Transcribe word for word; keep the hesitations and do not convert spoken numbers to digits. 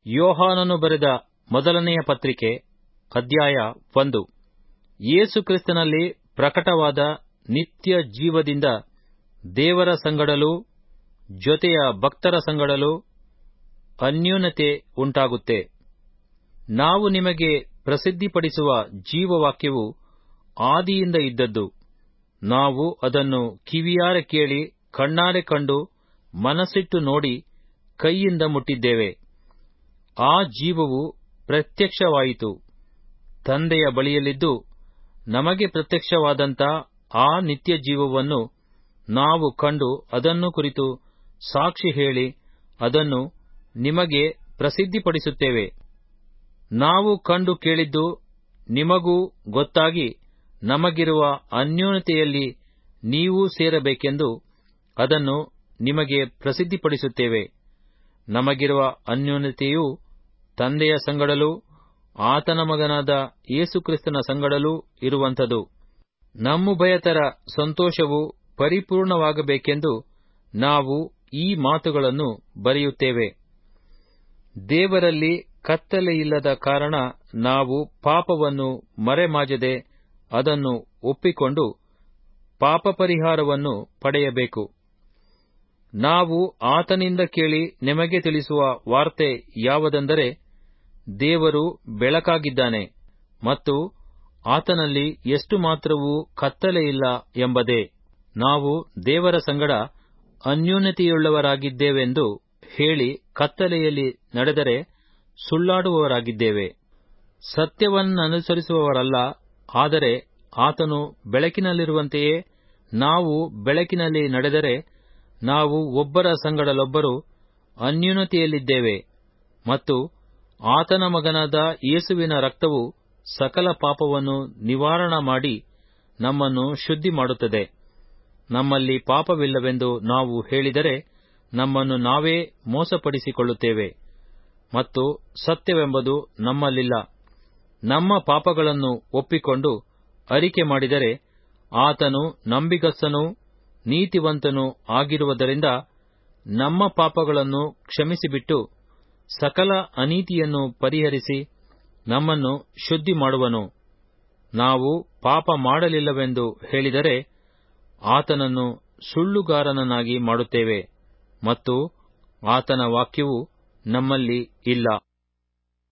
ಯೋಹಾನನು ಬರೆದ ಮೊದಲನೆಯ ಪತ್ರಿಕೆ ಅಧ್ಯಾಯ ಒಂದು. ಯೇಸು ಕ್ರಿಸ್ತನಲ್ಲಿ ಪ್ರಕಟವಾದ ನಿತ್ಯ ಜೀವದಿಂದ ದೇವರ ಸಂಗಡಲೂ ಜೊತೆಯ ಭಕ್ತರ ಸಂಗಡಲೂ ಅನ್ಯೋನ್ಯತೆ ಉಂಟಾಗುತ್ತೆ. ನಾವು ನಿಮಗೆ ಪ್ರಸಿದ್ಧಿಪಡಿಸುವ ಜೀವವಾಕ್ಯವು ಆದಿಯಿಂದ ಇದ್ದದ್ದು. ನಾವು ಅದನ್ನು ಕಿವಿಯಾರೆ ಕೇಳಿ, ಕಣ್ಣಾರೆ ಕಂಡು, ಮನಸ್ಸಿಟ್ಟು ನೋಡಿ, ಕೈಯಿಂದ ಮುಟ್ಟಿದ್ದೇವೆ. ಆ ಜೀವವು ಪ್ರತ್ಯಕ್ಷವಾಯಿತು, ತಂದೆಯ ಬಳಿಯಲ್ಲಿದ್ದು ನಮಗೆ ಪ್ರತ್ಯಕ್ಷವಾದಂಥ ಆ ನಿತ್ಯ ಜೀವವನ್ನು ನಾವು ಕಂಡು ಅದನ್ನು ಕುರಿತು ಸಾಕ್ಷಿ ಹೇಳಿ ಅದನ್ನು ನಿಮಗೆ ಪ್ರಸಿದ್ಧಿಪಡಿಸುತ್ತೇವೆ. ನಾವು ಕಂಡು ಕೇಳಿದ್ದು ನಿಮಗೂ ಗೊತ್ತಾಗಿ ನಮಗಿರುವ ಅನ್ಯೋನ್ಯತೆಯಲ್ಲಿ ನೀವೂ ಸೇರಬೇಕೆಂದು ಅದನ್ನು ನಿಮಗೆ ಪ್ರಸಿದ್ಧಿಪಡಿಸುತ್ತೇವೆ. ನಮಗಿರುವ ಅನ್ಯೋನ್ಯತೆಯು ತಂದೆಯ ಸಂಗಡಲೂ ಆತನ ಮಗನಾದ ಯೇಸುಕ್ರಿಸ್ತನ ಸಂಗಡಲೂ ಇರುವಂಥದು. ನಮ್ಮುಭಯತರ ಸಂತೋಷವು ಪರಿಪೂರ್ಣವಾಗಬೇಕೆಂದು ನಾವು ಈ ಮಾತುಗಳನ್ನು ಬರೆಯುತ್ತೇವೆ. ದೇವರಲ್ಲಿ ಕತ್ತಲೆಯಿಲ್ಲದ ಕಾರಣ ನಾವು ಪಾಪವನ್ನು ಮರೆಮಾಚದೆ ಅದನ್ನು ಒಪ್ಪಿಕೊಂಡು ಪಾಪಪರಿಹಾರವನ್ನು ಪಡೆಯಬೇಕು. ನಾವು ಆತನಿಂದ ಕೇಳಿ ನಿಮಗೆ ತಿಳಿಸುವ ವಾರ್ತೆ ಯಾವುದೆಂದರೆ, ದೇವರು ಬೆಳಕಾಗಿದ್ದಾನೆ ಮತ್ತು ಆತನಲ್ಲಿ ಎಷ್ಟು ಮಾತ್ರವೂ ಕತ್ತಲೆಯಿಲ್ಲ ಎಂಬುದೇ. ನಾವು ದೇವರ ಸಂಗಡ ಅನ್ಯೋನ್ಯತೆಯುಳ್ಳವರಾಗಿದ್ದೇವೆಂದು ಹೇಳಿ ಕತ್ತಲೆಯಲ್ಲಿ ನಡೆದರೆ ಸುಳ್ಳಾಡುವವರಾಗಿದ್ದೇವೆ, ಸತ್ಯವನ್ನನುಸರಿಸುವವರಲ್ಲ. ಆದರೆ ಆತನು ಬೆಳಕಿನಲ್ಲಿರುವಂತೆಯೇ ನಾವು ಬೆಳಕಿನಲ್ಲಿ ನಡೆದರೆ ನಾವು ಒಬ್ಬರ ಸಂಗಡಲೊಬ್ಬರು ಅನ್ಯೋನ್ಯತೆಯಲ್ಲಿದ್ದೇವೆ. ಮತ್ತು ಆತನ ಮಗನಾದ ಯೇಸುವಿನ ರಕ್ತವು ಸಕಲ ಪಾಪವನ್ನು ನಿವಾರಣ ಮಾಡಿ ನಮ್ಮನ್ನು ಶುದ್ಧಿ ಮಾಡುತ್ತದೆ. ನಮ್ಮಲ್ಲಿ ಪಾಪವಿಲ್ಲವೆಂದು ನಾವು ಹೇಳಿದರೆ ನಮ್ಮನ್ನು ನಾವೇ ಮೋಸಪಡಿಸಿಕೊಳ್ಳುತ್ತೇವೆ ಮತ್ತು ಸತ್ಯವೆಂಬುದು ನಮ್ಮಲ್ಲಿಲ್ಲ. ನಮ್ಮ ಪಾಪಗಳನ್ನು ಒಪ್ಪಿಕೊಂಡು ಅರಿಕೆ ಮಾಡಿದರೆ ಆತನು ನಂಬಿಗಸ್ತನೂ ನೀತಿವಂತನೂ ಆಗಿರುವುದರಿಂದ ನಮ್ಮ ಪಾಪಗಳನ್ನು ಕ್ಷಮಿಸಿಬಿಟ್ಟು ಸಕಲ ಅನೀತಿಯನ್ನು ಪರಿಹರಿಸಿ ನಮ್ಮನ್ನು ಶುದ್ಧಿ ಮಾಡುವನು. ನಾವು ಪಾಪ ಮಾಡಲಿಲ್ಲವೆಂದು ಹೇಳಿದರೆ ಆತನನ್ನು ಸುಳ್ಳುಗಾರನನ್ನಾಗಿ ಮಾಡುತ್ತೇವೆ ಮತ್ತು ಆತನ ವಾಕ್ಯವು ನಮ್ಮಲ್ಲಿ ಇಲ್ಲ.